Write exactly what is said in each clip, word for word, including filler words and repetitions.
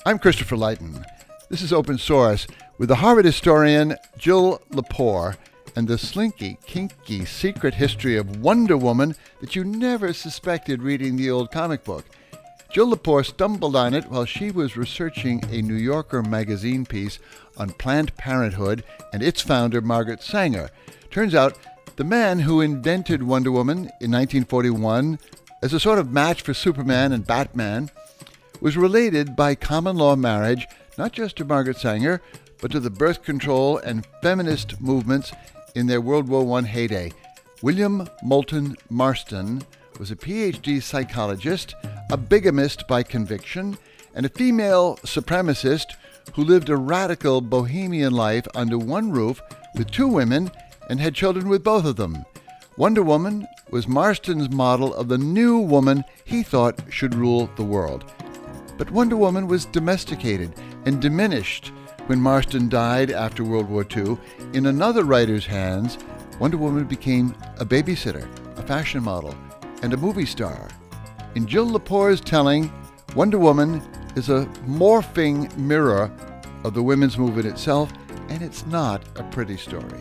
I'm Christopher Lighton. This is Open Source with the Harvard historian Jill Lepore and the slinky, kinky secret history of Wonder Woman that you never suspected reading the old comic book. Jill Lepore stumbled on it while she was researching a New Yorker magazine piece on Planned Parenthood and its founder, Margaret Sanger. Turns out the man who invented Wonder Woman in nineteen forty-one as a sort of match for Superman and Batman was related by common law marriage not just to Margaret Sanger, but to the birth control and feminist movements in their World War One heyday. William Moulton Marston was a P H D psychologist, a bigamist by conviction, and a female supremacist who lived a radical bohemian life under one roof with two women and had children with both of them. Wonder Woman was Marston's model of the new woman he thought should rule the world. But Wonder Woman was domesticated and diminished when Marston died after World War Two. In another writer's hands, Wonder Woman became a babysitter, a fashion model, and a movie star. In Jill Lepore's telling, Wonder Woman is a morphing mirror of the women's movement itself, and it's not a pretty story.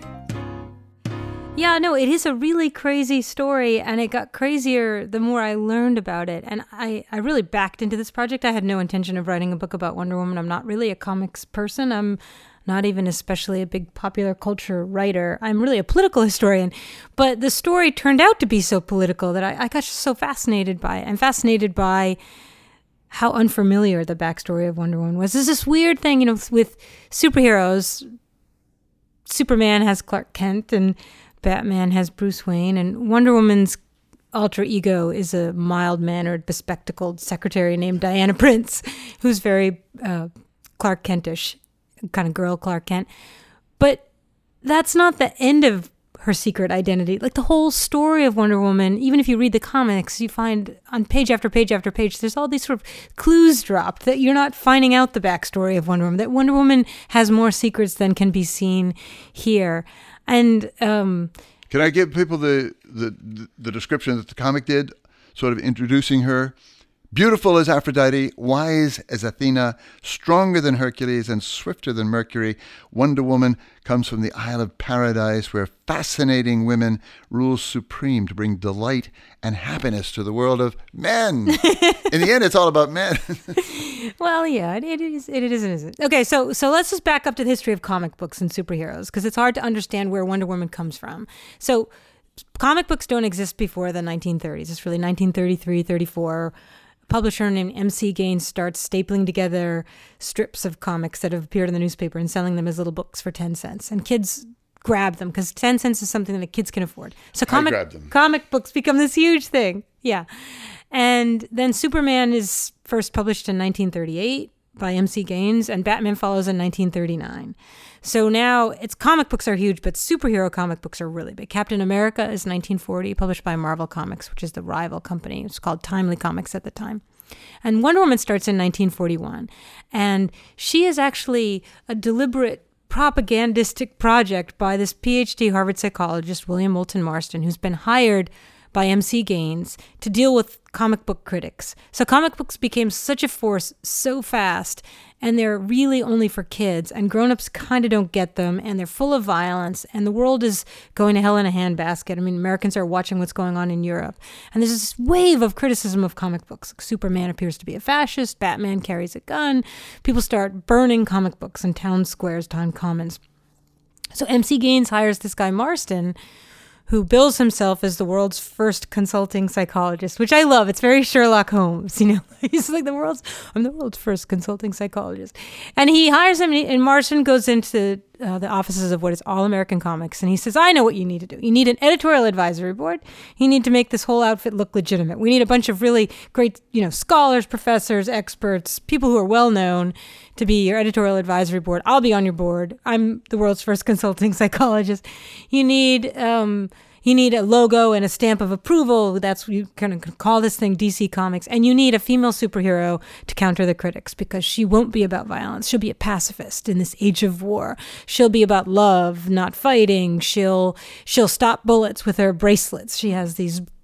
Yeah, no, it is a really crazy story, and it got crazier the more I learned about it. And I, I really backed into this project. I had no intention of writing a book about Wonder Woman. I'm not really a comics person. I'm not even especially a big popular culture writer. I'm really a political historian. But the story turned out to be so political that I, I got so fascinated by it. I'm fascinated by how unfamiliar the backstory of Wonder Woman was. There's this weird thing, you know, with superheroes. Superman has Clark Kent, and Batman has Bruce Wayne, and Wonder Woman's alter ego is a mild-mannered, bespectacled secretary named Diana Prince, who's very uh, Clark Kentish, kind of girl Clark Kent. But that's not the end of her secret identity. Like the whole story of Wonder Woman, even if you read the comics, you find on page after page after page, there's all these sort of clues dropped that you're not finding out the backstory of Wonder Woman, that Wonder Woman has more secrets than can be seen here. And um, can I give people the, the the description that the comic did, sort of introducing her? Beautiful as Aphrodite, wise as Athena, stronger than Hercules, and swifter than Mercury, Wonder Woman comes from the Isle of Paradise, where fascinating women rule supreme to bring delight and happiness to the world of men. In the end, it's all about men. Well, yeah, it, it is. It is. It isn't. Okay, so so let's just back up to the history of comic books and superheroes, because it's hard to understand where Wonder Woman comes from. So, comic books don't exist before the nineteen thirties. It's really nineteen thirty-three, thirty-four. A publisher named M C Gaines starts stapling together strips of comics that have appeared in the newspaper and selling them as little books for ten cents. And kids grab them because ten cents is something that kids can afford. So comic comic books become this huge thing. Yeah. And then Superman is first published in nineteen thirty-eight by M C Gaines, and Batman follows in nineteen thirty-nine. So now it's comic books are huge, but superhero comic books are really big. Captain America is nineteen forty, published by Marvel Comics, which is the rival company. It's called Timely Comics at the time. And Wonder Woman starts in nineteen forty-one. And she is actually a deliberate propagandistic project by this P H D Harvard psychologist, William Moulton Marston, who's been hired by M C Gaines to deal with comic book critics. So comic books became such a force so fast, and they're really only for kids, and grown-ups kind of don't get them, and they're full of violence, and the world is going to hell in a handbasket. I mean, Americans are watching what's going on in Europe. And there's this wave of criticism of comic books. Superman appears to be a fascist. Batman carries a gun. People start burning comic books in town squares, town commons. So M C Gaines hires this guy Marston, who bills himself as the world's first consulting psychologist, which I love. It's very Sherlock Holmes, you know. He's like the world's, I'm the world's first consulting psychologist. And he hires him, and Marston goes into uh, the offices of what is All American Comics, and he says, I know what you need to do. You need an editorial advisory board. You need to make this whole outfit look legitimate. We need a bunch of really great, you know, scholars, professors, experts, people who are well-known to be your editorial advisory board. I'll be on your board. I'm the world's first consulting psychologist. You need um, you need a logo and a stamp of approval. That's you kind of call this thing D C Comics. And you need a female superhero to counter the critics, because she won't be about violence. She'll be a pacifist in this age of war. She'll be about love, not fighting. She'll she'll stop bullets with her bracelets. She has these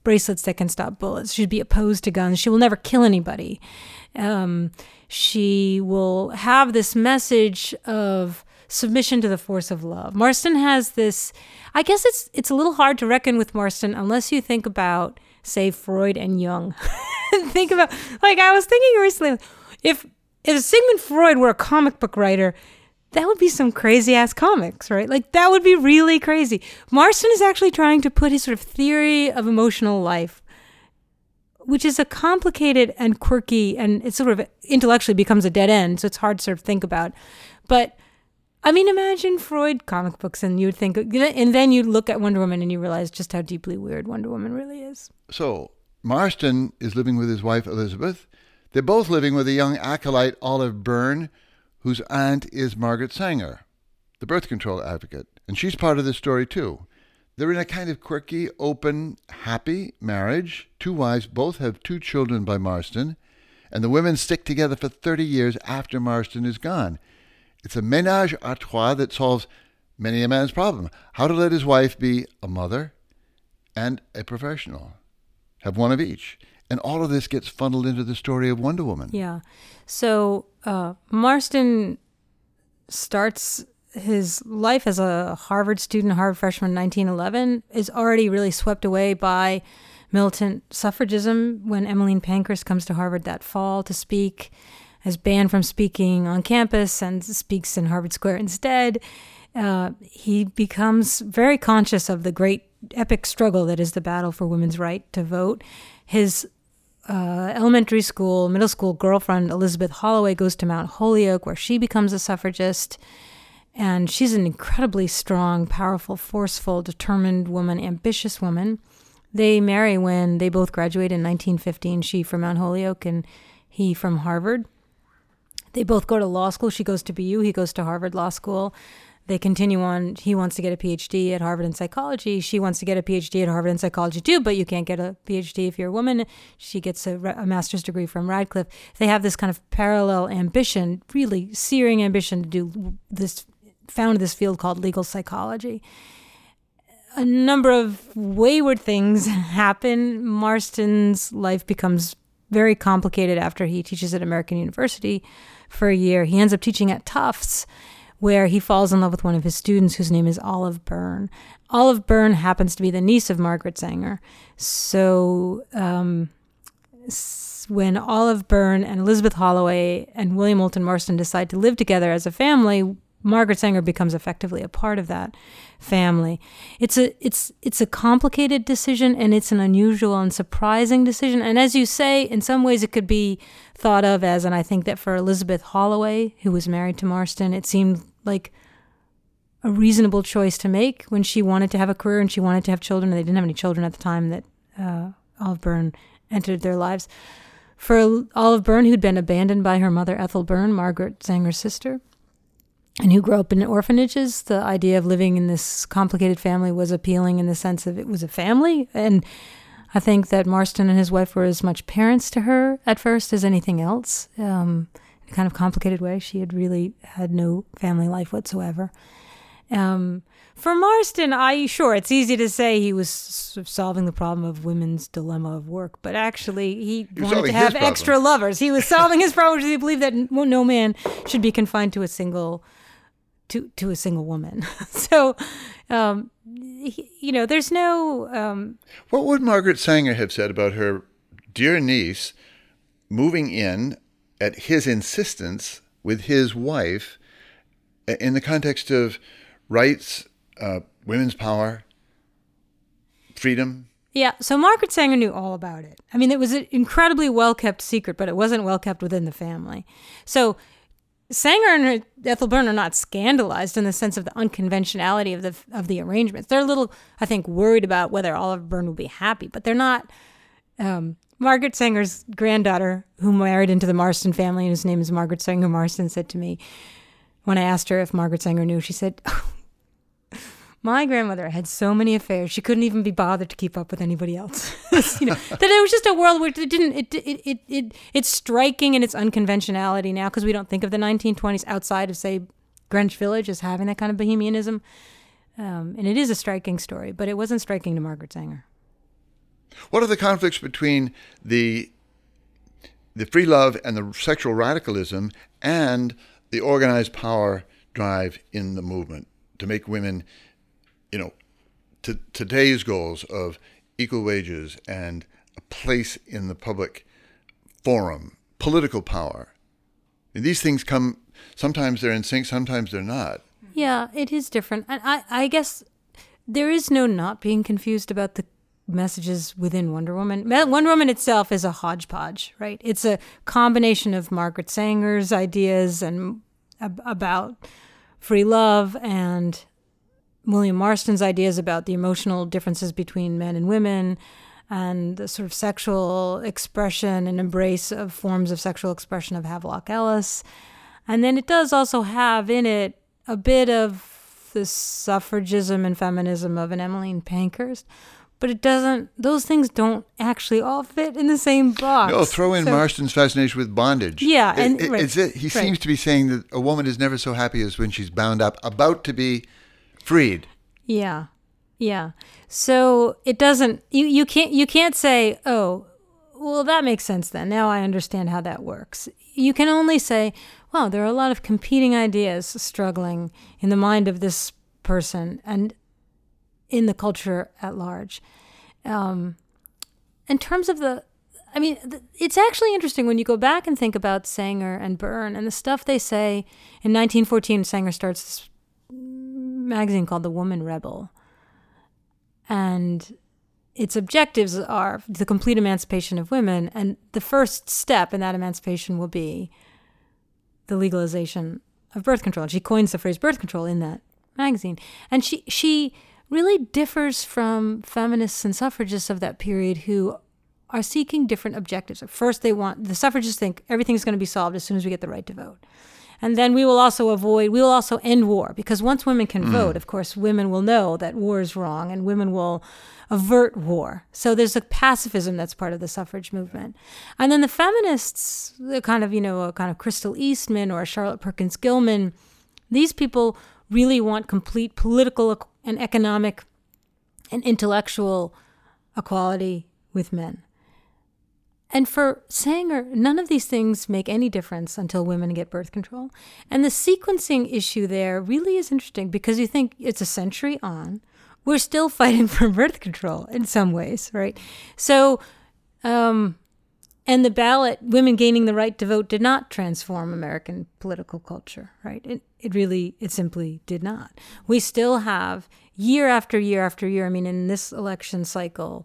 bracelets that can stop bullets. She'd be opposed to guns. She will never kill anybody. Um, she will have this message of submission to the force of love. Marston has this, I guess it's it's a little hard to reckon with Marston unless you think about, say, Freud and Jung. Think about, like I was thinking recently, if if Sigmund Freud were a comic book writer, that would be some crazy ass comics, right? Like that would be really crazy. Marston is actually trying to put his sort of theory of emotional life, which is a complicated and quirky, and it sort of intellectually becomes a dead end, so it's hard to sort of think about. But I mean, imagine Freud comic books and you'd think, and then you look at Wonder Woman and you realize just how deeply weird Wonder Woman really is. So Marston is living with his wife, Elizabeth. They're both living with a young acolyte, Olive Byrne, whose aunt is Margaret Sanger, the birth control advocate. And she's part of this story too. They're in a kind of quirky, open, happy marriage. Two wives, both have two children by Marston. And the women stick together for thirty years after Marston is gone. It's a ménage à trois that solves many a man's problem. How to let his wife be a mother and a professional. Have one of each. And all of this gets funneled into the story of Wonder Woman. Yeah. So uh, Marston starts his life as a Harvard student, Harvard freshman in nineteen eleven, is already really swept away by militant suffragism when Emmeline Pankhurst comes to Harvard that fall to speak, is banned from speaking on campus and speaks in Harvard Square instead. Uh, he becomes very conscious of the great epic struggle that is the battle for women's right to vote. His uh, elementary school, middle school girlfriend, Elizabeth Holloway, goes to Mount Holyoke, where she becomes a suffragist. And she's an incredibly strong, powerful, forceful, determined woman, ambitious woman. They marry when they both graduate in nineteen fifteen, she from Mount Holyoke and he from Harvard. They both go to law school. She goes to B U. He goes to Harvard Law School. They continue on. He wants to get a P H D at Harvard in psychology. She wants to get a P H D at Harvard in psychology too, but you can't get a P H D if you're a woman. She gets a, a master's degree from Radcliffe. They have this kind of parallel ambition, really searing ambition to do this, found this field called legal psychology. A number of wayward things happen. Marston's life becomes very complicated after he teaches at American University for a year. He ends up teaching at Tufts, where he falls in love with one of his students whose name is Olive Byrne. Olive Byrne happens to be the niece of Margaret Sanger. So um, when Olive Byrne and Elizabeth Holloway and William Moulton Marston decide to live together as a family, Margaret Sanger becomes effectively a part of that family. It's a it's it's a complicated decision, and it's an unusual and surprising decision. And as you say, in some ways it could be thought of as, and I think that for Elizabeth Holloway, who was married to Marston, it seemed like a reasonable choice to make when she wanted to have a career and she wanted to have children. And they didn't have any children at the time that uh, Olive Byrne entered their lives. For Olive Byrne, who'd been abandoned by her mother, Ethel Byrne, Margaret Sanger's sister, and who grew up in orphanages, the idea of living in this complicated family was appealing in the sense of it was a family. And I think that Marston and his wife were as much parents to her at first as anything else. Um, in a kind of complicated way. She had really had no family life whatsoever. Um, for Marston, I sure, it's easy to say he was sort of solving the problem of women's dilemma of work, but actually he, he wanted to have extra lovers. He was solving his problem because he believed that no man should be confined to a single to to a single woman. So, um, he, you know, there's no... Um, what would Margaret Sanger have said about her dear niece moving in at his insistence with his wife in the context of rights, uh, women's power, freedom? Yeah, so Margaret Sanger knew all about it. I mean, it was an incredibly well-kept secret, but it wasn't well-kept within the family. So Sanger and her, Ethel Byrne are not scandalized in the sense of the unconventionality of the of the arrangements. They're a little, I think, worried about whether Olive Byrne will be happy, but they're not. Um, Margaret Sanger's granddaughter, who married into the Marston family, and whose name is Margaret Sanger Marston, said to me, when I asked her if Margaret Sanger knew, she said, oh, my grandmother had so many affairs, she couldn't even be bothered to keep up with anybody else. You know, that it was just a world where it didn't, it, it, it, it it's striking in its unconventionality now, because we don't think of the nineteen twenties outside of, say, Greenwich Village as having that kind of bohemianism. Um, and it is a striking story, but it wasn't striking to Margaret Sanger. What are the conflicts between the the free love and the sexual radicalism and the organized power drive in the movement to make women, you know, to today's goals of equal wages and a place in the public forum, political power? And these things come, sometimes they're in sync, sometimes they're not. Yeah, it is different. And I, I guess there is no not being confused about the messages within Wonder Woman. Wonder Woman itself is a hodgepodge, right? It's a combination of Margaret Sanger's ideas and ab- about free love and William Marston's ideas about the emotional differences between men and women and the sort of sexual expression and embrace of forms of sexual expression of Havelock Ellis. And then it does also have in it a bit of the suffragism and feminism of an Emmeline Pankhurst. But it doesn't, those things don't actually all fit in the same box. No, throw in so, Marston's fascination with bondage. Yeah. and it, right, it's it, He right. seems to be saying that a woman is never so happy as when she's bound up, about to be freed. Yeah. Yeah. So it doesn't, you, you can't, you can't say, oh, well, that makes sense then. Now I understand how that works. You can only say, well, there are a lot of competing ideas struggling in the mind of this person and in the culture at large. Um, in terms of the, I mean, th- it's actually interesting when you go back and think about Sanger and Byrne and the stuff they say. In nineteen fourteen, Sanger starts this magazine called The Woman Rebel. And its objectives are the complete emancipation of women. And the first step in that emancipation will be the legalization of birth control. And she coins the phrase birth control in that magazine. And she she really differs from feminists and suffragists of that period who are seeking different objectives. First, they want, the suffragists think everything's going to be solved as soon as we get the right to vote. And then we will also avoid, we will also end war, because once women can mm. vote, of course, women will know that war is wrong and women will avert war. So there's a pacifism that's part of the suffrage movement. And then the feminists, the kind of, you know, a kind of Crystal Eastman or a Charlotte Perkins Gilman, these people really want complete political and economic and intellectual equality with men. And for Sanger, none of these things make any difference until women get birth control. And the sequencing issue there really is interesting because you think it's a century on. We're still fighting for birth control in some ways, right? So, um, and the ballot, women gaining the right to vote did not transform American political culture, right? It, it really, it simply did not. We still have year after year after year, I mean, in this election cycle,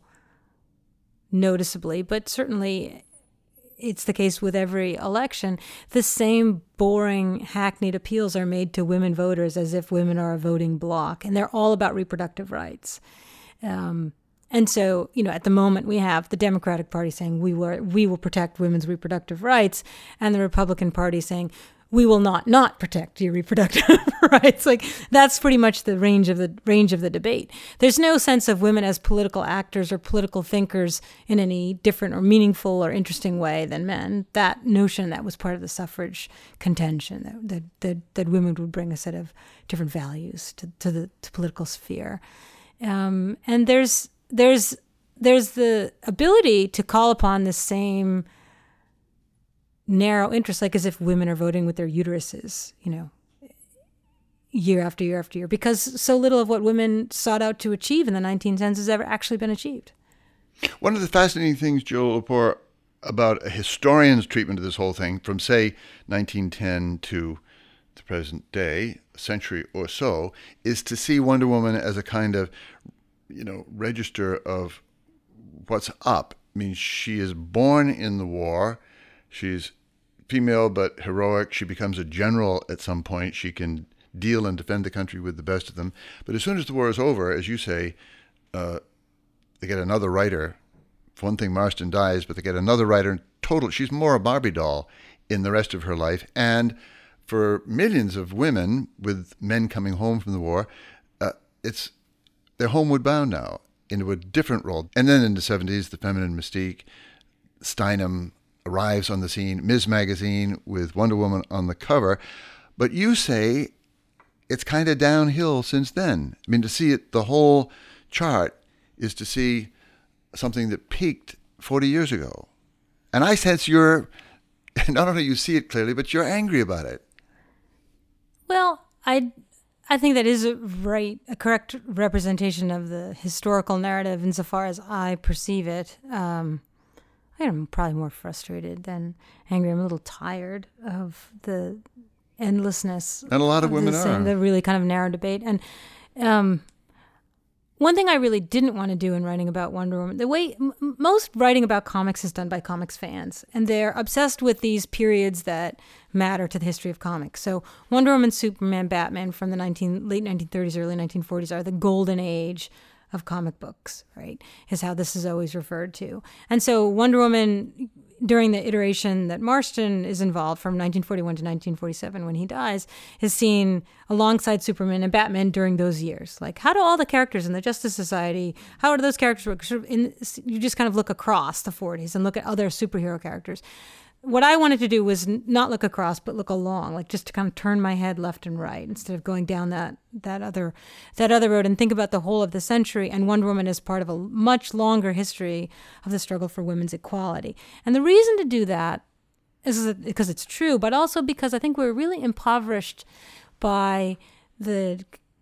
noticeably, but certainly it's the case with every election, the same boring, hackneyed appeals are made to women voters as if women are a voting bloc, and they're all about reproductive rights. Um, and so, you know, at the moment we have the Democratic Party saying we will, we will protect women's reproductive rights, and the Republican Party saying we will not not protect your reproductive rights. Like, that's pretty much the range of the range of the debate. There's no sense of women as political actors or political thinkers in any different or meaningful or interesting way than men. That notion, that was part of the suffrage contention, that that that, that women would bring a set of different values to, to the to political sphere. Um, and there's there's there's the ability to call upon the same narrow interest, like as if women are voting with their uteruses, you know, year after year after year, because so little of what women sought out to achieve in the nineteen tens has ever actually been achieved. One of the fascinating things, Jill Lepore, about a historian's treatment of this whole thing from, say, nineteen ten to the present day, a century or so, is to see Wonder Woman as a kind of, you know, register of what's up. I mean, she is born in the war. She's female but heroic. She becomes a general at some point. She can deal and defend the country with the best of them. But as soon as the war is over, as you say, uh, they get another writer. For one thing, Marston dies, but they get another writer. Total, she's more a Barbie doll in the rest of her life. And for millions of women with men coming home from the war, uh, it's they're homeward bound now into a different role. And then in the seventies, the feminine mystique, Steinem arrives on the scene, Ms. Magazine with Wonder Woman on the cover. But you say it's kind of downhill since then. I mean, to see it, the whole chart is to see something that peaked forty years ago. And I sense you're, not only you see it clearly, but you're angry about it. Well, I I think that is a right, a correct representation of the historical narrative insofar as I perceive it. Um, I am probably more frustrated than angry. I'm a little tired of the endlessness. And a lot of, of women this, are. And the really kind of narrow debate. And um, one thing I really didn't want to do in writing about Wonder Woman, the way m- most writing about comics is done by comics fans, and they're obsessed with these periods that matter to the history of comics. So Wonder Woman, Superman, Batman from the nineteen, late nineteen thirties, early nineteen forties are the golden age of comic books, right? Is how this is always referred to. And so Wonder Woman, during the iteration that Marston is involved from nineteen forty-one to nineteen forty-seven when he dies, is seen alongside Superman and Batman during those years. Like, how do all the characters in the Justice Society, how do those characters work? In, you just kind of look across the forties and look at other superhero characters. What I wanted to do was not look across, but look along, like just to kind of turn my head left and right instead of going down that that other that other road and think about the whole of the century and Wonder Woman as part of a much longer history of the struggle for women's equality. And the reason to do that is because it's true, but also because I think we're really impoverished by the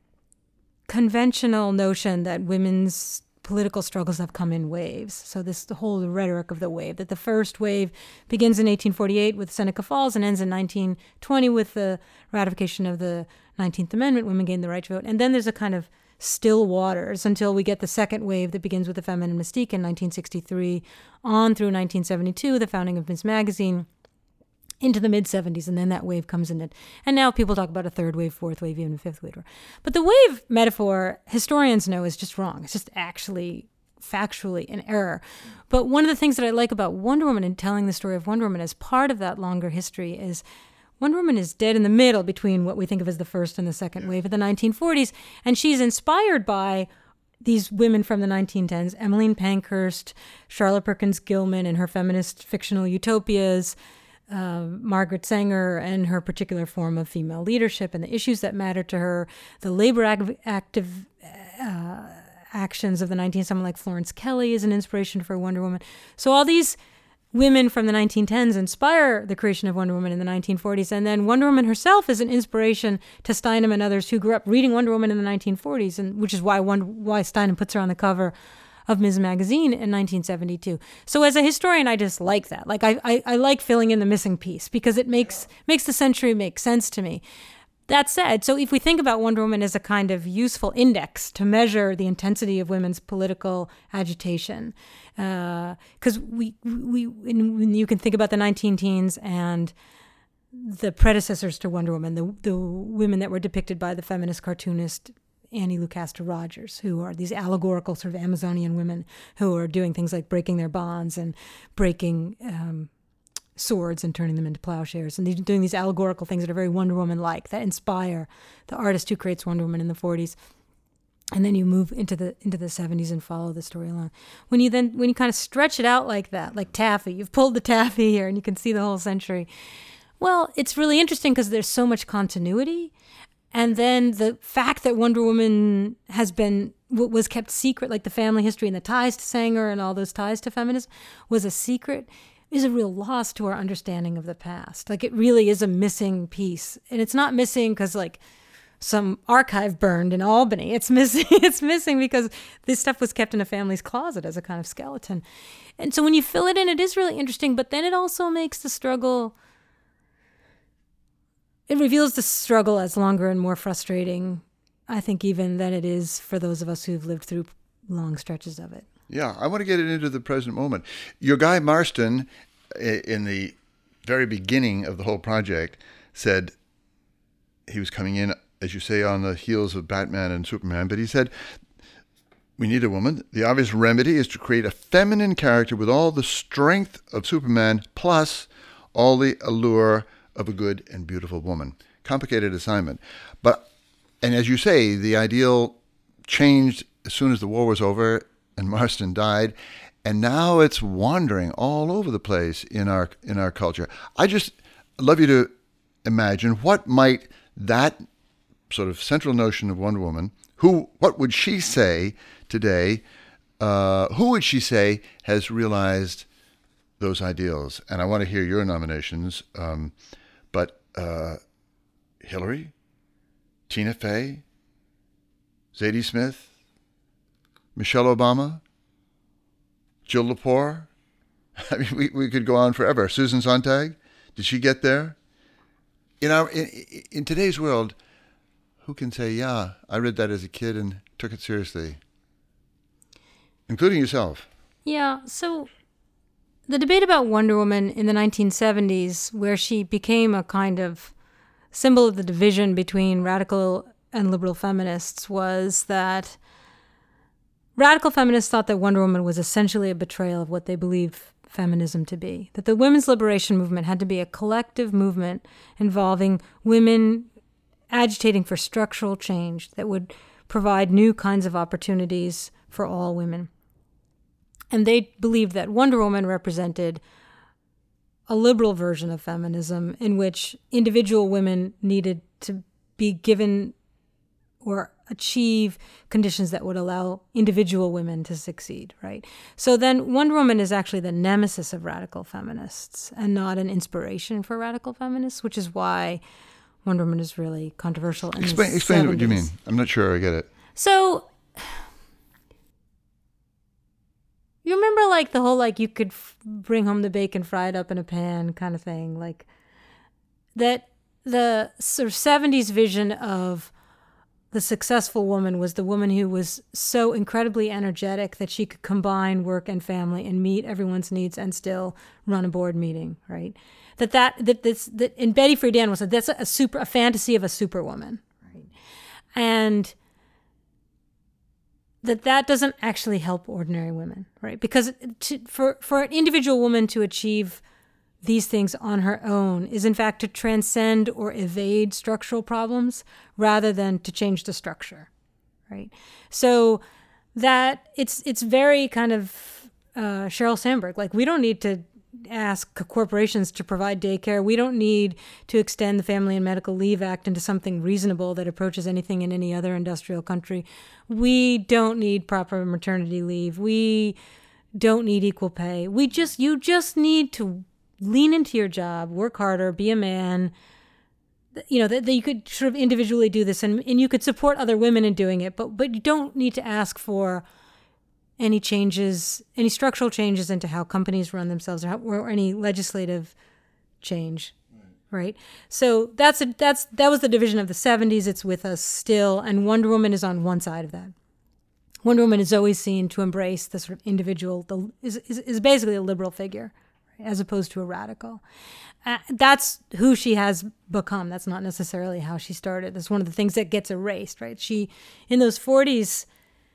conventional notion that women's political struggles have come in waves. So this the whole rhetoric of the wave, that the first wave begins in eighteen forty-eight with Seneca Falls and ends in nineteen twenty with the ratification of the nineteenth Amendment, women gain the right to vote. And then there's a kind of still waters until we get the second wave that begins with the feminine mystique in nineteen sixty-three on through nineteen seventy-two, the founding of Ms. Magazine, into the mid-seventies, and then that wave comes in. It. And now people talk about a third wave, fourth wave, even a fifth wave. But the wave metaphor, historians know, is just wrong. It's just actually factually an error. But one of the things that I like about Wonder Woman and telling the story of Wonder Woman as part of that longer history is Wonder Woman is dead in the middle between what we think of as the first and the second wave of the nineteen forties, and she's inspired by these women from the nineteen tens, Emmeline Pankhurst, Charlotte Perkins Gilman and her feminist fictional utopias, Uh, Margaret Sanger and her particular form of female leadership and the issues that matter to her, the labor ag- active uh, actions of the nineteenth, someone like Florence Kelly is an inspiration for Wonder Woman. So all these women from the nineteen tens inspire the creation of Wonder Woman in the nineteen forties, and then Wonder Woman herself is an inspiration to Steinem and others who grew up reading Wonder Woman in the nineteen forties, and which is why one, why Steinem puts her on the cover of Miz Magazine in nineteen seventy-two. So as a historian, I just like that. Like I, I, I like filling in the missing piece because it makes makes the century make sense to me. That said, so if we think about Wonder Woman as a kind of useful index to measure the intensity of women's political agitation, because uh, we we when you can think about the nineteen teens and the predecessors to Wonder Woman, the the women that were depicted by the feminist cartoonist Annie Lucasta Rogers, who are these allegorical sort of Amazonian women who are doing things like breaking their bonds and breaking um, swords and turning them into plowshares, and they're doing these allegorical things that are very Wonder Woman-like, that inspire the artist who creates Wonder Woman in the forties. And then you move into the into the seventies and follow the story along. When you then when you kind of stretch it out like that, like taffy, you've pulled the taffy here, and you can see the whole century. Well, it's really interesting because there's so much continuity. And then the fact that Wonder Woman has been, was kept secret, like the family history and the ties to Sanger and all those ties to feminism was a secret, is a real loss to our understanding of the past. Like it really is a missing piece. And it's not missing because like some archive burned in Albany. It's missing, it's missing because this stuff was kept in a family's closet as a kind of skeleton. And so when you fill it in, it is really interesting, but then it also makes the struggle, it reveals the struggle as longer and more frustrating, I think, even than it is for those of us who've lived through long stretches of it. Yeah, I want to get it into the present moment. Your guy Marston, in the very beginning of the whole project, said he was coming in, as you say, on the heels of Batman and Superman, but he said, we need a woman. The obvious remedy is to create a feminine character with all the strength of Superman, plus all the allure of a good and beautiful woman. Complicated assignment. But, and as you say, the ideal changed as soon as the war was over and Marston died, and now it's wandering all over the place in our in our culture. I just love you to imagine what might that sort of central notion of Wonder Woman, who, what would she say today uh, who would she say has realized those ideals? And I want to hear your nominations. Um, but uh, Hillary, Tina Fey, Zadie Smith, Michelle Obama, Jill Lepore. I mean, we, we could go on forever. Susan Sontag, did she get there? In our in, in today's world, who can say, yeah, I read that as a kid and took it seriously, including yourself? Yeah, so the debate about Wonder Woman in the nineteen seventies, where she became a kind of symbol of the division between radical and liberal feminists, was that radical feminists thought that Wonder Woman was essentially a betrayal of what they believed feminism to be, that the women's liberation movement had to be a collective movement involving women agitating for structural change that would provide new kinds of opportunities for all women. And they believed that Wonder Woman represented a liberal version of feminism in which individual women needed to be given or achieve conditions that would allow individual women to succeed, right? So then Wonder Woman is actually the nemesis of radical feminists and not an inspiration for radical feminists, which is why Wonder Woman is really controversial in Explain, the explain seventies. what you mean. I'm not sure I get it. So you remember like the whole like you could f- bring home the bacon, fry it up in a pan kind of thing, like that the sort of seventies vision of the successful woman was the woman who was so incredibly energetic that she could combine work and family and meet everyone's needs and still run a board meeting, right? That that that this that and Betty Friedan was a, that's a, a super a fantasy of a superwoman, right? And that that doesn't actually help ordinary women, right? Because to, for for an individual woman to achieve these things on her own is in fact to transcend or evade structural problems rather than to change the structure, right? So that it's it's very kind of uh, Sheryl Sandberg. Like, we don't need to ask corporations to provide daycare. We don't need to extend the Family and Medical Leave Act into something reasonable that approaches anything in any other industrial country. We don't need proper maternity leave. We don't need equal pay. We just you just need to lean into your job, work harder, be a man. You know, that, that you could sort of individually do this, and, and you could support other women in doing it, but but you don't need to ask for any changes, any structural changes into how companies run themselves, or, how, or any legislative change, right. right? So that's a, that's that was the division of the seventies. It's with us still, and Wonder Woman is on one side of that. Wonder Woman is always seen to embrace the sort of individual, the, is, is is basically a liberal figure, right, as opposed to a radical. Uh, that's who she has become. That's not necessarily how she started. That's one of the things that gets erased, right? She, in those forties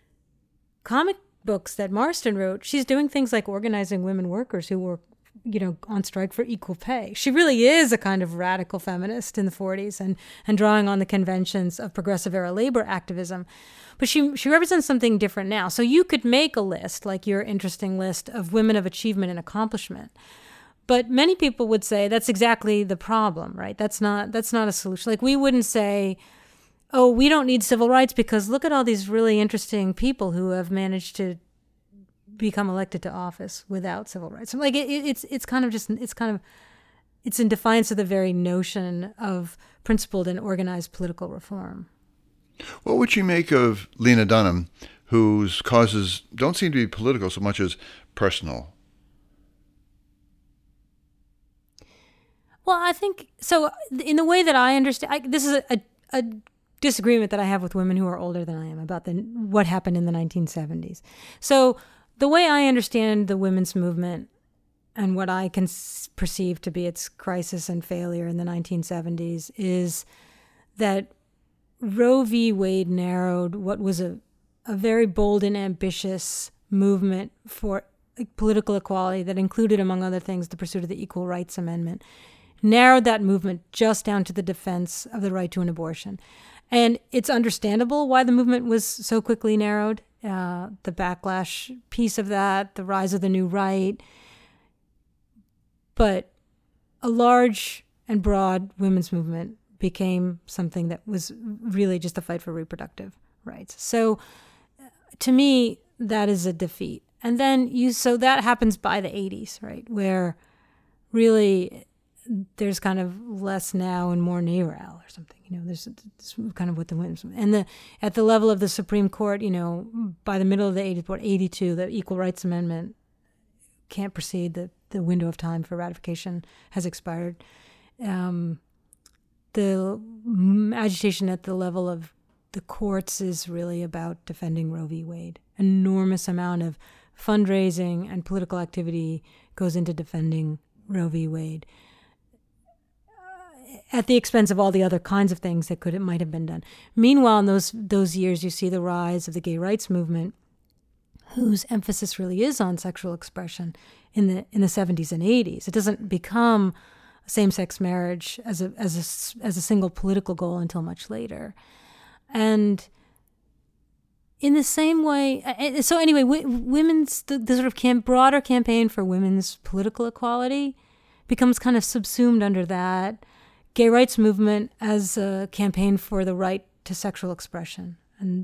comic books that Marston wrote, she's doing things like organizing women workers who were, you know, on strike for equal pay. She really is a kind of radical feminist in the forties, and, and drawing on the conventions of progressive era labor activism. But she she represents something different now. So you could make a list, like your interesting list of women of achievement and accomplishment. But many people would say that's exactly the problem, right? That's not that's not a solution. Like, we wouldn't say, oh, we don't need civil rights because look at all these really interesting people who have managed to become elected to office without civil rights. Like, it, it's it's kind of just it's kind of it's in defiance of the very notion of principled and organized political reform. What would you make of Lena Dunham, whose causes don't seem to be political so much as personal? Well, I think, so in the way that I understand, I, this is a, a, a disagreement that I have with women who are older than I am about the what happened in the nineteen seventies. So the way I understand the women's movement and what I can s- perceive to be its crisis and failure in the nineteen seventies is that Roe v. Wade narrowed what was a, a very bold and ambitious movement for political equality that included, among other things, the pursuit of the Equal Rights Amendment, narrowed that movement just down to the defense of the right to an abortion. And it's understandable why the movement was so quickly narrowed. Uh, the backlash piece of that, the rise of the new right. But a large and broad women's movement became something that was really just a fight for reproductive rights. So to me, that is a defeat. And then you, so that happens by the eighties, right? Where really there's kind of less now and more NARAL or something. You know, there's, there's kind of what the women's, and the at the level of the Supreme Court, you know, by the middle of the eighties, what, eighty-two, the Equal Rights Amendment can't proceed. The, the window of time for ratification has expired. Um, the agitation at the level of the courts is really about defending Roe v. Wade. Enormous amount of fundraising and political activity goes into defending Roe v. Wade, at the expense of all the other kinds of things that could it might have been done. Meanwhile, in those those years, you see the rise of the gay rights movement, whose emphasis really is on sexual expression in the in the seventies and eighties. It doesn't become same-sex marriage as a as a as a single political goal until much later, and in the same way. So anyway, women's the, the sort of camp, broader campaign for women's political equality becomes kind of subsumed under that. Gay rights movement as a campaign for the right to sexual expression. And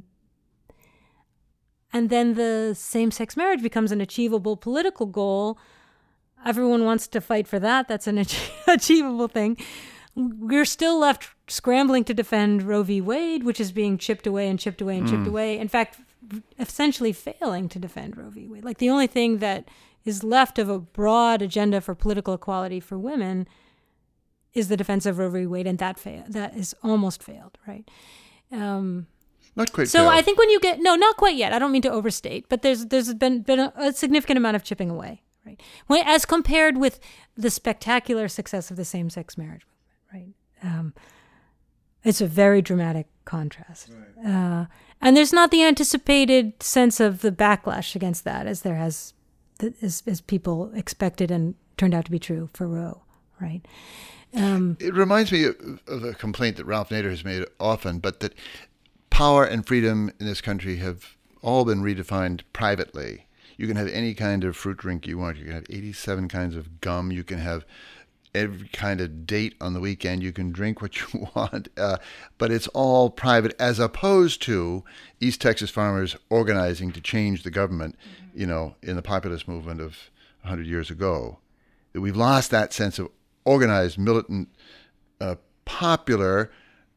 and then the same-sex marriage becomes an achievable political goal. Everyone wants to fight for that. That's an ach- achievable thing. We're still left scrambling to defend Roe v. Wade, which is being chipped away and chipped away and mm. chipped away. In fact, essentially failing to defend Roe v. Wade. Like the only thing that is left of a broad agenda for political equality for women is the defense of Roe v. Wade, and that fail that is almost failed, right? Um, not quite. So failed. I think when you get no, not quite yet. I don't mean to overstate, but there's there's been been a, a significant amount of chipping away, right? When, as compared with the spectacular success of the same-sex marriage movement, right? Um, it's a very dramatic contrast, right. uh, and there's not the anticipated sense of the backlash against that as there has, as, as people expected and turned out to be true for Roe, right? Um, it reminds me of, of a complaint that Ralph Nader has made often, but that power and freedom in this country have all been redefined privately. You can have any kind of fruit drink you want. You can have eighty-seven kinds of gum. You can have every kind of date on the weekend. You can drink what you want, uh, but it's all private, as opposed to East Texas farmers organizing to change the government, mm-hmm. you know, in the populist movement of one hundred years ago. We've lost that sense of organized, militant, uh, popular,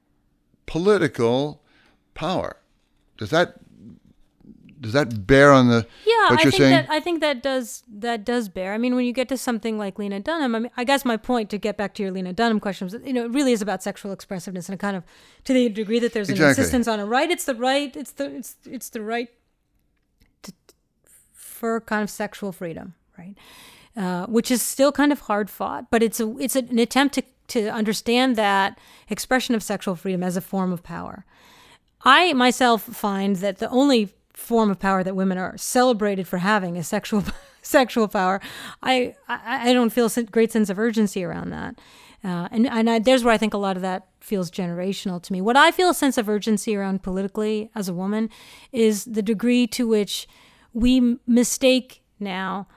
political power. Does that does that bear on the yeah? what I you're think saying? that I think that does that does bear. I mean, when you get to something like Lena Dunham, I mean, I guess my point, to get back to your Lena Dunham question, was, you know, it really is about sexual expressiveness, and a kind of, to the degree that there's an exactly. insistence on a right, it's the right, it's the it's it's the right to, for kind of sexual freedom, right? Uh, which is still kind of hard fought, but it's a it's an attempt to to understand that expression of sexual freedom as a form of power. I myself find that the only form of power that women are celebrated for having is sexual sexual power. I I, I don't feel a great sense of urgency around that, uh, and and I, there's where I think a lot of that feels generational to me. What I feel a sense of urgency around politically as a woman is the degree to which we mistake now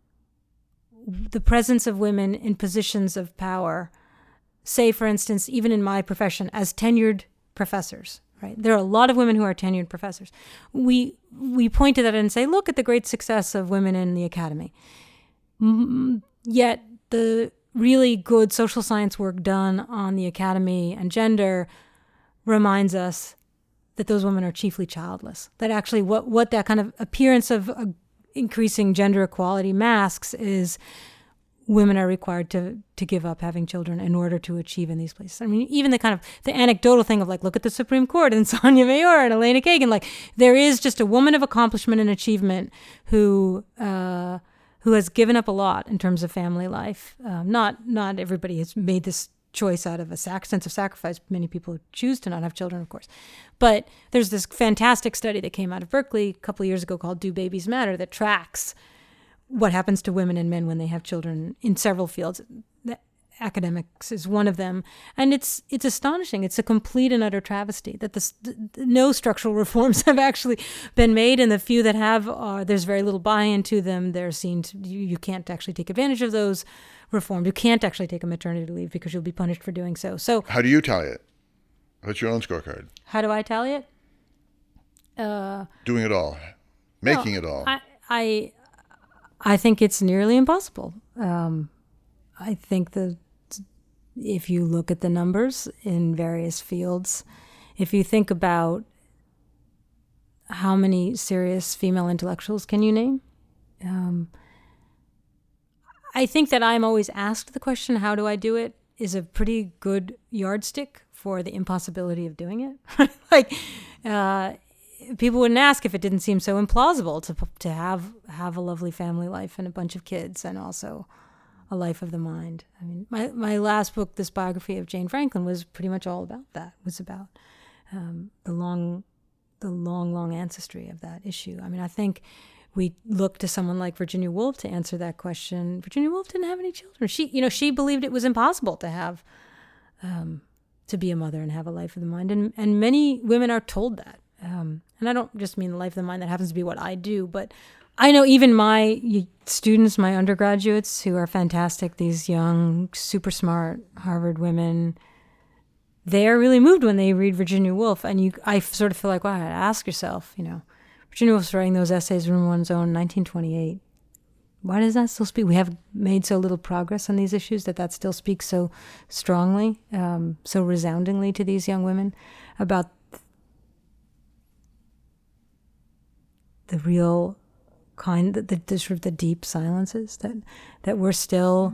the presence of women in positions of power, say, for instance, even in my profession, as tenured professors, right? There are a lot of women who are tenured professors. We we point to that and say, look at the great success of women in the academy. Mm, yet the really good social science work done on the academy and gender reminds us that those women are chiefly childless. That actually what, what that kind of appearance of a increasing gender equality masks is women are required to to give up having children in order to achieve in these places. I mean, even the kind of the anecdotal thing of like, look at the Supreme Court and Sonia Mayor and Elena Kagan. Like, there is just a woman of accomplishment and achievement who uh, who has given up a lot in terms of family life. Um, not not everybody has made this choice out of a sac- sense of sacrifice. Many people choose to not have children, of course. But there's this fantastic study that came out of Berkeley a couple of years ago called Do Babies Matter that tracks what happens to women and men when they have children in several fields. The academics is one of them. And it's it's astonishing. It's a complete and utter travesty that this, the, no structural reforms have actually been made, and the few that have, are, there's very little buy-in to them. They're seen to, you, you can't actually take advantage of those reforms. You can't actually take a maternity leave because you'll be punished for doing so. So how do you tally it? What's your own scorecard? How do I tally it? Uh, Doing it all. making No, it all. I, I, I think it's nearly impossible. Um, I think that if you look at the numbers in various fields, if you think about how many serious female intellectuals can you name, um, I think that I'm always asked the question, how do I do it, is a pretty good yardstick for the impossibility of doing it. Like, uh, people wouldn't ask if it didn't seem so implausible to to have have a lovely family life and a bunch of kids and also a life of the mind. I mean, my, my last book, this biography of Jane Franklin, was pretty much all about that. It was about um, the long, the long, long ancestry of that issue. I mean, I think we look to someone like Virginia Woolf to answer that question. Virginia Woolf didn't have any children. She, you know, she believed it was impossible to have, um, to be a mother and have a life of the mind. And, and many women are told that. Um, and I don't just mean the life of the mind that happens to be what I do, but I know even my students, my undergraduates who are fantastic, these young, super smart Harvard women, they are really moved when they read Virginia Woolf. And you, I sort of feel like, wow, I gotta ask yourself, you know, Virginia Woolf's writing those essays Room One's Own in nineteen twenty-eight. Why does that still speak? We have made so little progress on these issues that that still speaks so strongly, um, so resoundingly to these young women about the real kind, the, the, the sort of the deep silences that that we're still,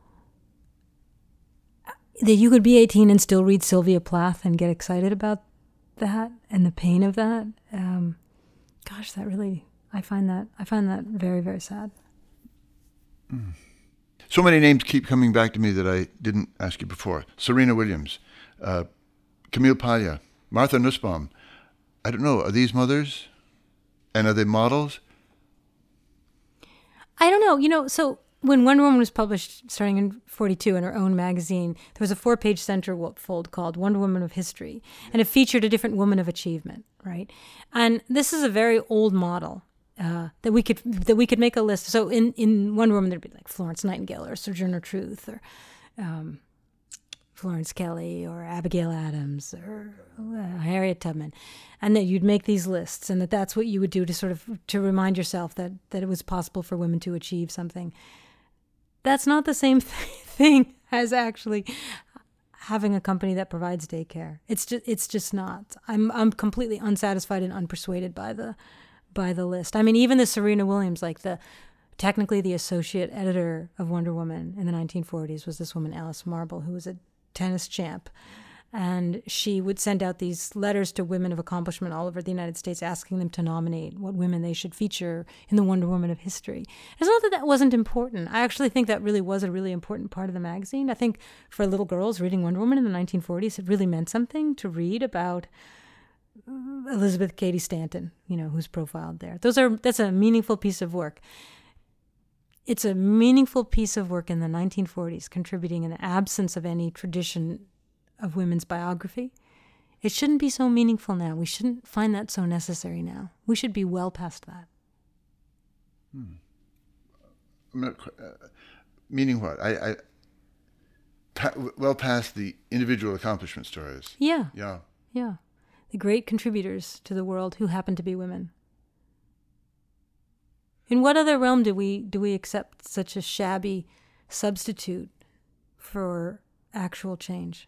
that you could be eighteen and still read Sylvia Plath and get excited about that and the pain of that. Um, gosh, that really, I find that, I find that very, very sad. Mm. So many names keep coming back to me that I didn't ask you before. Serena Williams, uh, Camille Paglia, Martha Nussbaum. I don't know, are these mothers? And are they models? I don't know. You know, so when Wonder Woman was published starting in forty-two in her own magazine, there was a four-page centerfold called Wonder Woman of History, and it featured a different woman of achievement, right? And this is a very old model uh, that we could that we could make a list. So in, in Wonder Woman, there'd be like Florence Nightingale or Sojourner Truth or um, Florence Kelly or Abigail Adams or uh, Harriet Tubman, and that you'd make these lists, and that that's what you would do to sort of to remind yourself that that it was possible for women to achieve something. That's not the same th- thing as actually having a company that provides daycare. It's just it's just not. I'm I'm completely unsatisfied and unpersuaded by the by the list. I mean, even the Serena Williams, like the technically the associate editor of Wonder Woman in the nineteen forties was this woman Alice Marble, who was a tennis champ, and she would send out these letters to women of accomplishment all over the United States asking them to nominate what women they should feature in the Wonder Woman of history. It's not that that wasn't important. I actually think that really was a really important part of the magazine. I think for little girls reading Wonder Woman in the nineteen forties, it really meant something to read about Elizabeth Cady Stanton, you know, who's profiled there. Those are that's a meaningful piece of work. It's a meaningful piece of work in the nineteen forties, contributing in the absence of any tradition of women's biography. It shouldn't be so meaningful now. We shouldn't find that so necessary now. We should be well past that. Hmm. I'm not, uh, meaning what? I, I pa- well past the individual accomplishment stories. Yeah. Yeah. Yeah. The great contributors to the world who happen to be women. In what other realm do we do we accept such a shabby substitute for actual change?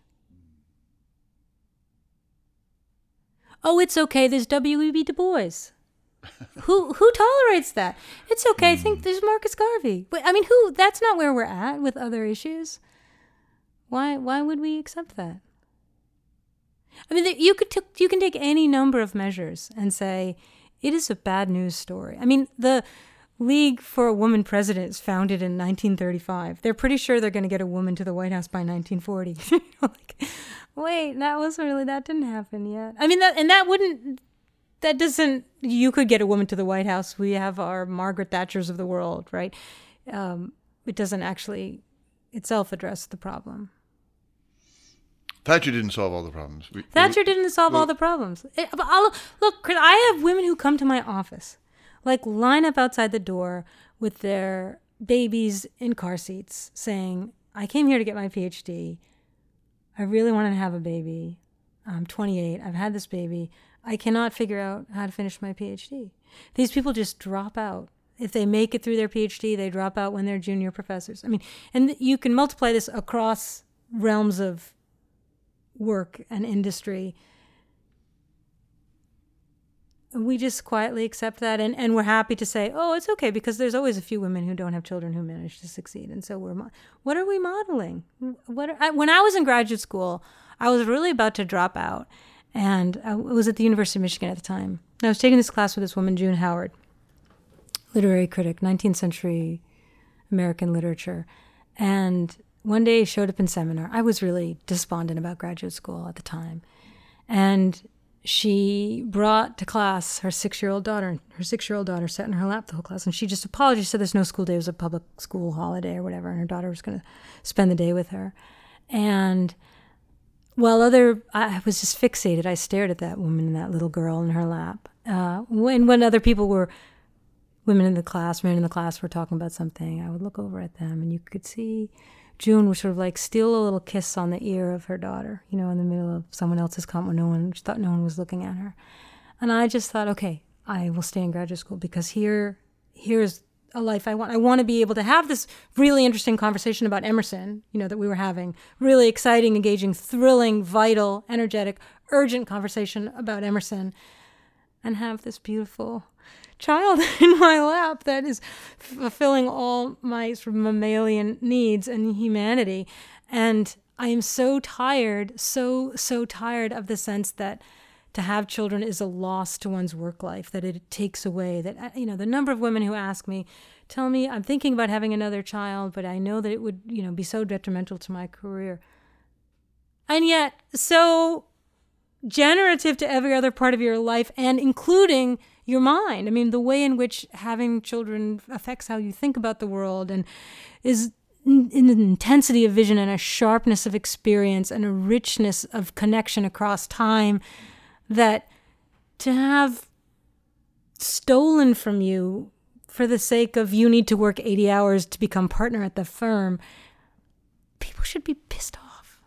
Oh, it's okay. There's W E B Du Bois. who who tolerates that? It's okay. I think there's Marcus Garvey. But I mean, who? That's not where we're at with other issues. Why why would we accept that? I mean, you could t- you can take any number of measures and say it is a bad news story. I mean, the League for a Woman President is founded in nineteen thirty-five. They're pretty sure they're going to get a woman to the White House by nineteen forty. Like, wait, that wasn't really, that didn't happen yet. I mean, that and that wouldn't, that doesn't, you could get a woman to the White House. We have our Margaret Thatchers of the world, right? Um, it doesn't actually itself address the problem. Thatcher didn't solve all the problems. We, Thatcher we, didn't solve well, all the problems. It, I'll, look, Chris, I have women who come to my office, like line up outside the door with their babies in car seats saying, I came here to get my P H D. I really want to have a baby. I'm twenty-eight. I've had this baby. I cannot figure out how to finish my PhD. These people just drop out. If they make it through their PhD, they drop out when they're junior professors. I mean, and you can multiply this across realms of work and industry. We just quietly accept that, and, and we're happy to say, oh, it's okay, because there's always a few women who don't have children who manage to succeed. And so we're, mo- what are we modeling? What are, I, when I was in graduate school, I was really about to drop out, and I was at the University of Michigan at the time. I was taking this class with this woman, June Howard, literary critic, nineteenth century American literature. And one day she showed up in seminar. I was really despondent about graduate school at the time. And she brought to class her six-year-old daughter, and her six-year-old daughter sat in her lap the whole class, and she just apologized, said there's no school day, it was a public school holiday or whatever, and her daughter was going to spend the day with her. And while other, I was just fixated, I stared at that woman and that little girl in her lap. Uh, when, when other people were, women in the class, men in the class were talking about something, I would look over at them, and you could see June was sort of like steal a little kiss on the ear of her daughter, you know, in the middle of someone else's comment when no one, she thought no one was looking at her. And I just thought, okay, I will stay in graduate school, because here, here's a life I want. I want to be able to have this really interesting conversation about Emerson, you know, that we were having. Really exciting, engaging, thrilling, vital, energetic, urgent conversation about Emerson, and have this beautiful child in my lap that is fulfilling all my sort of mammalian needs and humanity. And I am so tired, so, so tired of the sense that to have children is a loss to one's work life, that it takes away, that, you know, the number of women who ask me, tell me, I'm thinking about having another child, but I know that it would, you know, be so detrimental to my career. And yet so generative to every other part of your life, and including your mind. I mean, the way in which having children affects how you think about the world, and is in an intensity of vision and a sharpness of experience and a richness of connection across time, that to have stolen from you for the sake of you need to work eighty hours to become partner at the firm, people should be pissed off.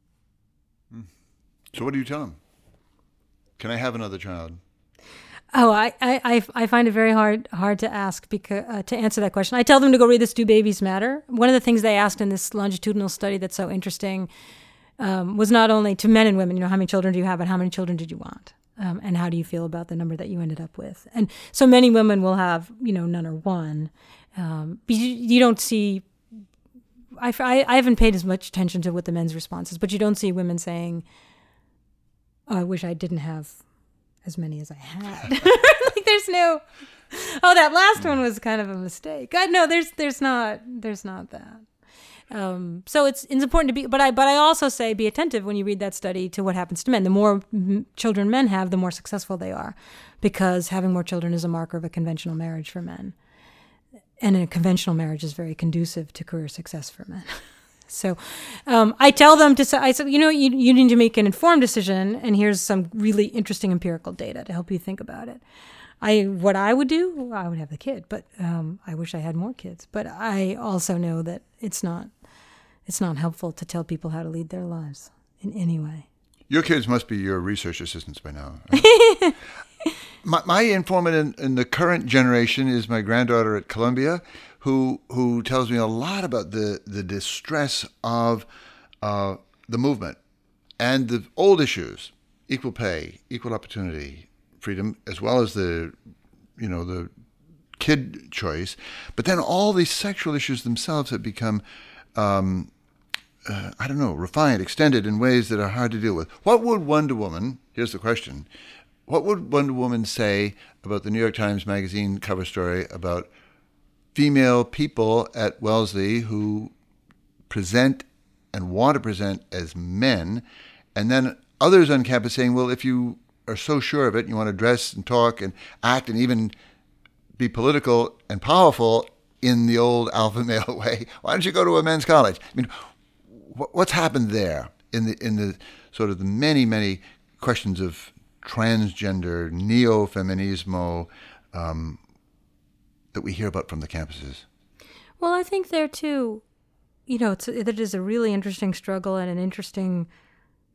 So what do you tell them? Can I have another child? Oh, I, I, I find it very hard hard to ask because uh, to answer that question. I tell them to go read this Do Babies Matter? One of the things they asked in this longitudinal study that's so interesting um, was not only to men and women, you know, how many children do you have, but how many children did you want? Um, and how do you feel about the number that you ended up with? And so many women will have, you know, none or one. Um, but you, you don't see, I, I, I haven't paid as much attention to what the men's response is, but you don't see women saying, oh, I wish I didn't have as many as I had. Like there's no, oh, that last one was kind of a mistake. God, no, there's there's not there's not that. Um, so it's it's important to be, but I but I also say be attentive when you read that study to what happens to men. The more m- children men have, the more successful they are, because having more children is a marker of a conventional marriage for men, and a conventional marriage is very conducive to career success for men. So um, I tell them to say, I said, you know, you, you need to make an informed decision, and here's some really interesting empirical data to help you think about it. I what I would do, I would have the kid, but um, I wish I had more kids. But I also know that it's not it's not helpful to tell people how to lead their lives in any way. Your kids must be your research assistants by now. Right? my, my informant in, in the current generation is my granddaughter at Columbia, who who tells me a lot about the, the distress of uh, the movement and the old issues, equal pay, equal opportunity, freedom, as well as the, you know, the kid choice. But then all these sexual issues themselves have become, um, uh, I don't know, refined, extended in ways that are hard to deal with. What would Wonder Woman, here's the question, what would Wonder Woman say about the New York Times Magazine cover story about female people at Wellesley who present and want to present as men, and then others on campus saying, well, if you are so sure of it, you want to dress and talk and act and even be political and powerful in the old alpha male way, why don't you go to a men's college? I mean, what's happened there in the in the sort of the many, many questions of transgender, neo-feminismo, um, that we hear about from the campuses? Well, I think there too, you know, it's, it is a really interesting struggle and an interesting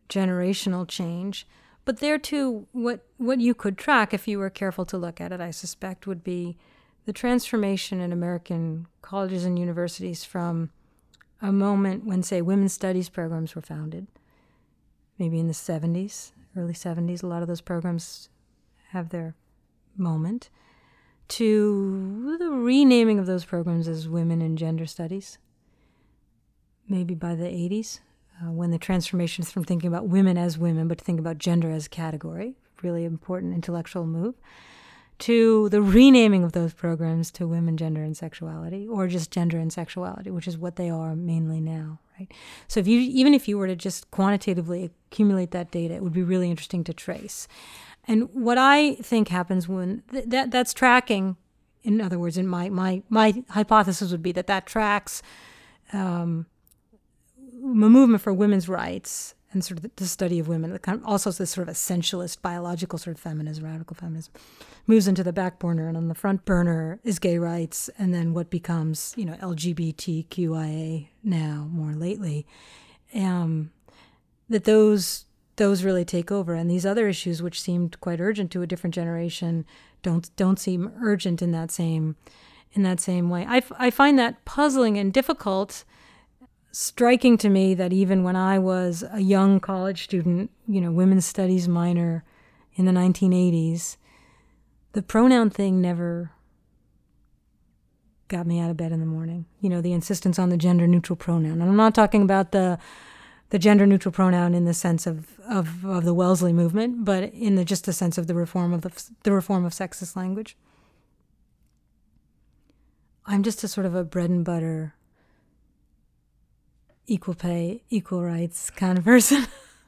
generational change. But there too, what what you could track if you were careful to look at it, I suspect, would be the transformation in American colleges and universities from a moment when, say, women's studies programs were founded, maybe in the seventies, early seventies. A lot of those programs have their moment, to the renaming of those programs as women and gender studies, maybe by the eighties, uh, when the transformation is from thinking about women as women, but to think about gender as a category, really important intellectual move, to the renaming of those programs to women, gender, and sexuality, or just gender and sexuality, which is what they are mainly now, right? So if you, even if you were to just quantitatively accumulate that data, it would be really interesting to trace. And what I think happens when th- that that's tracking, in other words, in my my my hypothesis would be that that tracks um, a movement for women's rights and sort of the, the study of women. The kind of, also this sort of essentialist, biological sort of feminism, radical feminism, moves into the back burner, and on the front burner is gay rights, and then what becomes, you know, L G B T Q I A now more lately. Um, that those. Those really take over, and these other issues, which seemed quite urgent to a different generation, don't don't seem urgent in that same in that same way. I, f- I find that puzzling and difficult. Striking to me that even when I was a young college student, you know, women's studies minor in the nineteen eighties, the pronoun thing never got me out of bed in the morning. You know, the insistence on the gender neutral pronoun, and I'm not talking about the the gender-neutral pronoun in the sense of, of, of the Wellesley movement, but in the, just the sense of the reform of the, the reform of sexist language. I'm just a sort of a bread and butter, equal pay, equal rights kind of person.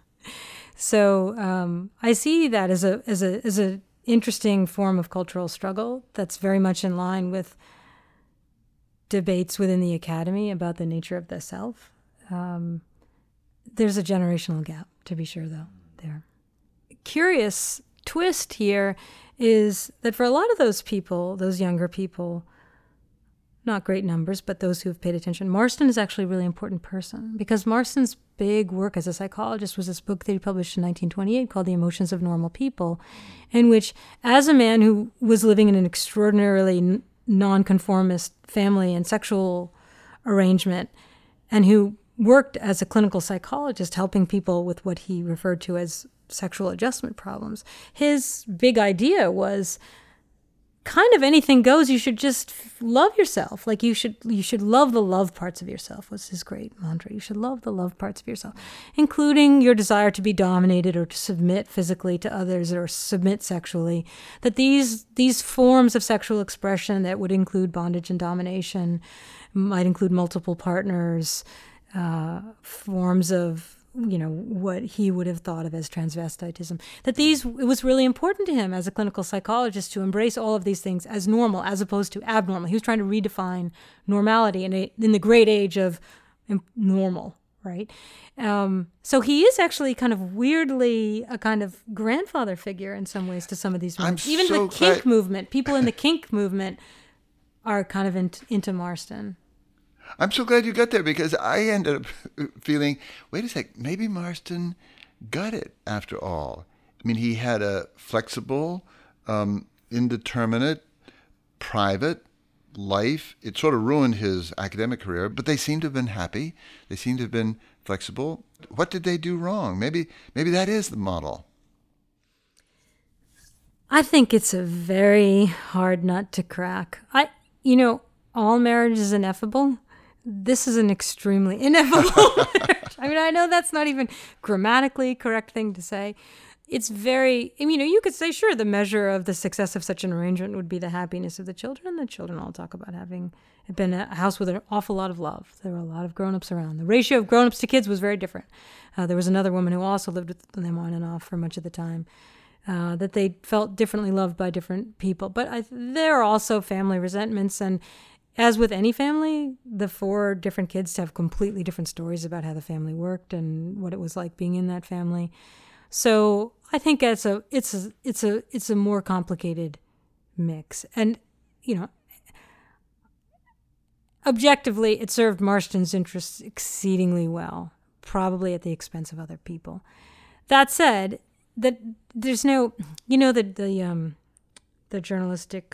So um, I see that as a as a as a interesting form of cultural struggle that's very much in line with debates within the academy about the nature of the self. Um, There's a generational gap, to be sure, though, there. Curious twist here is that for a lot of those people, those younger people, not great numbers, but those who have paid attention, Marston is actually a really important person, because Marston's big work as a psychologist was this book that he published in nineteen twenty-eight called The Emotions of Normal People, in which, as a man who was living in an extraordinarily nonconformist family and sexual arrangement, and who worked as a clinical psychologist helping people with what he referred to as sexual adjustment problems. His big idea was kind of anything goes. You should just love yourself. Like you should you should love the love parts of yourself was his great mantra. You should love the love parts of yourself, including your desire to be dominated or to submit physically to others or submit sexually. That these these forms of sexual expression that would include bondage and domination, might include multiple partners, Uh, forms of, you know, what he would have thought of as transvestitism, that these, it was really important to him as a clinical psychologist to embrace all of these things as normal as opposed to abnormal. He was trying to redefine normality in, a, in the great age of normal, right? Um, so he is actually kind of weirdly a kind of grandfather figure in some ways to some of these movements. I'm Even so the kink glad- movement, people in the kink movement are kind of in, into Marston. I'm so glad you got there, because I ended up feeling, wait a sec, maybe Marston got it after all. I mean, he had a flexible, um, indeterminate, private life. It sort of ruined his academic career, but they seem to have been happy. They seem to have been flexible. What did they do wrong? Maybe, maybe that is the model. I think it's a very hard nut to crack. I, you know, all marriage is ineffable. This is an extremely ineffable marriage. I mean, I know that's not even grammatically correct thing to say. It's very, I mean, you know, you could say, sure, the measure of the success of such an arrangement would be the happiness of the children. The children all talk about having been a house with an awful lot of love. There were a lot of grown-ups around. The ratio of grown-ups to kids was very different. Uh, there was another woman who also lived with them on and off for much of the time. Uh, that they felt differently loved by different people. But I, there are also family resentments, and as with any family, the four different kids have completely different stories about how the family worked and what it was like being in that family. So I think it's a it's a it's a it's a more complicated mix. And you know, objectively, it served Marston's interests exceedingly well, probably at the expense of other people. That said, that there's no, you know, the the um, the journalistic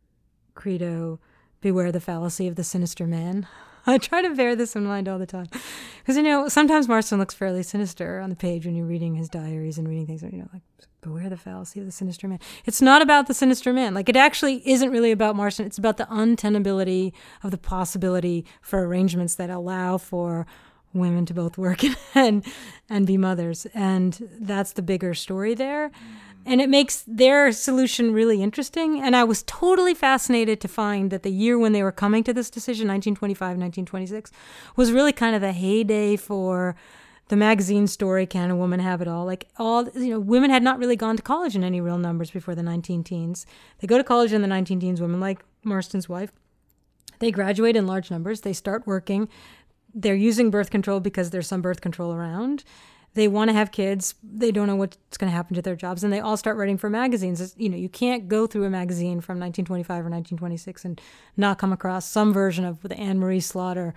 credo, beware the fallacy of the sinister man. I try to bear this in mind all the time. Because, you know, sometimes Marston looks fairly sinister on the page when you're reading his diaries and reading things, you know, like, beware the fallacy of the sinister man. It's not about the sinister man. Like, it actually isn't really about Marston. It's about the untenability of the possibility for arrangements that allow for women to both work and and be mothers. And that's the bigger story there. And it makes their solution really interesting. And I was totally fascinated to find that the year when they were coming to this decision, nineteen twenty-five, nineteen twenty-six, was really kind of the heyday for the magazine story, Can a Woman Have It All? Like, all, you know, women had not really gone to college in any real numbers before the nineteen teens. They go to college in the nineteen teens, women like Marston's wife. They graduate in large numbers. They start working. They're using birth control because there's some birth control around. They want to have kids. They don't know what's going to happen to their jobs. And they all start writing for magazines. It's, you know, you can't go through a magazine from nineteen twenty-five or nineteen twenty-six and not come across some version of the Anne Marie Slaughter,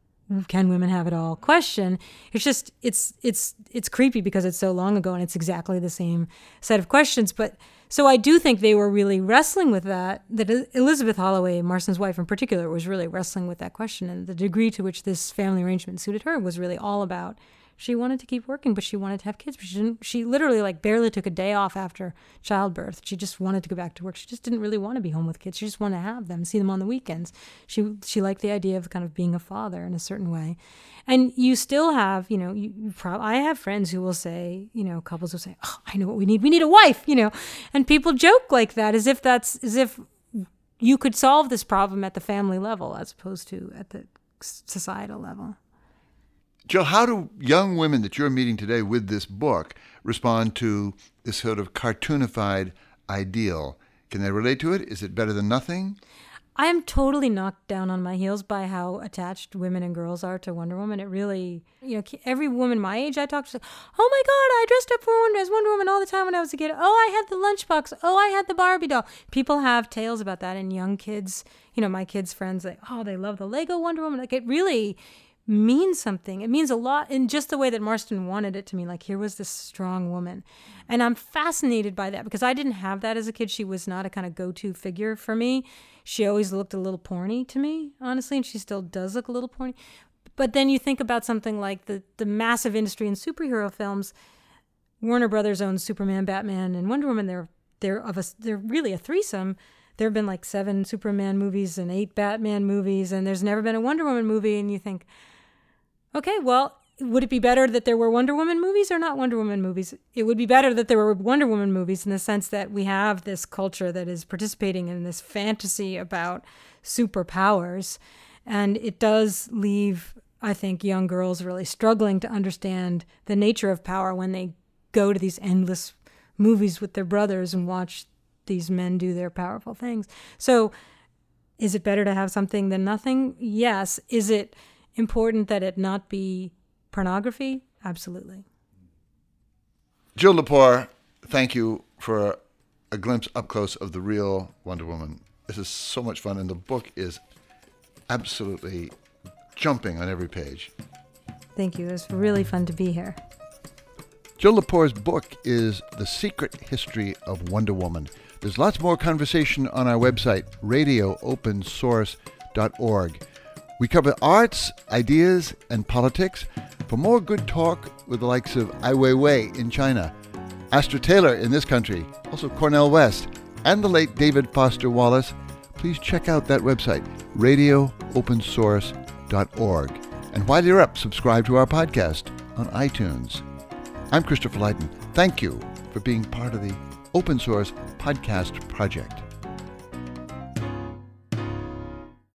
can women have it all question. It's just, it's, it's, it's creepy because it's so long ago and it's exactly the same set of questions. But so I do think they were really wrestling with that, that Elizabeth Holloway, Marston's wife in particular, was really wrestling with that question. And the degree to which this family arrangement suited her was really all about, she wanted to keep working, but she wanted to have kids. But she didn't. She literally like barely took a day off after childbirth. She just wanted to go back to work. She just didn't really want to be home with kids. She just wanted to have them, see them on the weekends. She she liked the idea of kind of being a father in a certain way. And you still have, you know, you, you prob- I have friends who will say, you know, couples will say, "Oh, I know what we need. We need a wife," you know, and people joke like that as if that's as if you could solve this problem at the family level as opposed to at the societal level. Jill, how do young women that you're meeting today with this book respond to this sort of cartoonified ideal? Can they relate to it? Is it better than nothing? I am totally knocked down on my heels by how attached women and girls are to Wonder Woman. It really, you know, every woman my age I talk to, oh my God, I dressed up for Wonder, as Wonder Woman all the time when I was a kid. Oh, I had the lunchbox. Oh, I had the Barbie doll. People have tales about that, and young kids, you know, my kids' friends, like, oh, they love the Lego Wonder Woman. Like, it really means something. It means a lot in just the way that Marston wanted it to mean. Like, here was this strong woman. And I'm fascinated by that because I didn't have that as a kid. She was not a kind of go-to figure for me. She always looked a little porny to me, honestly, and she still does look a little porny. But then you think about something like the, the massive industry in superhero films. Warner Brothers owns Superman, Batman, and Wonder Woman. They're they're of a they're really a threesome. There have been like seven Superman movies and eight Batman movies, and there's never been a Wonder Woman movie. And you think, okay, well, would it be better that there were Wonder Woman movies or not Wonder Woman movies? It would be better that there were Wonder Woman movies in the sense that we have this culture that is participating in this fantasy about superpowers. And it does leave, I think, young girls really struggling to understand the nature of power when they go to these endless movies with their brothers and watch these men do their powerful things. So is it better to have something than nothing? Yes. Is it important that it not be pornography? Absolutely. Jill Lepore, thank you for a glimpse up close of the real Wonder Woman. This is so much fun, and the book is absolutely jumping on every page. Thank you. It was really fun to be here. Jill Lepore's book is The Secret History of Wonder Woman. There's lots more conversation on our website, radio open source dot org. We cover arts, ideas, and politics. For more good talk with the likes of Ai Weiwei in China, Astor Taylor in this country, also Cornel West, and the late David Foster Wallace, please check out that website, radio open source dot org. And while you're up, subscribe to our podcast on iTunes. I'm Christopher Lydon. Thank you for being part of the Open Source Podcast Project.